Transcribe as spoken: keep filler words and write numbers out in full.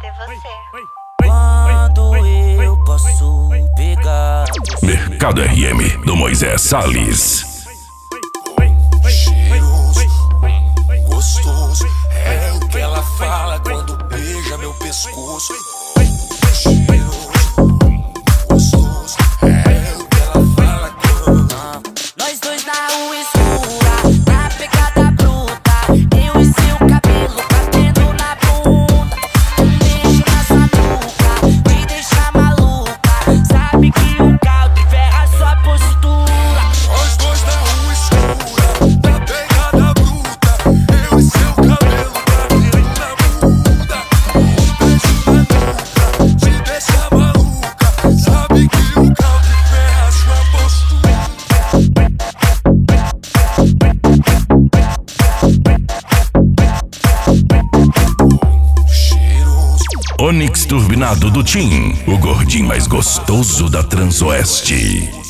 você. Quando eu posso pegar Mercado R M do Moisés Salles. Cheiroso, gostoso, é o que ela fala quando beija meu pescoço. Cheiroso, gostoso, é o que ela fala quando ah, nós dois na rua escura, na pegada bruta, eu e seu cabelo batendo na bunda. Um beijo nessa nuca, me deixa maluca. Sabe que o caldo ferra sua postura. nós dois na rua escura, na pegada bruta, eu e seu cabelo batendo na bunda. Um beijo na nuca, te deixa maluca. Sabe que o caldo ferra sua postura. Cheiroso, Onix turbinado do Tim, o gordinho mais gostoso da Transoeste.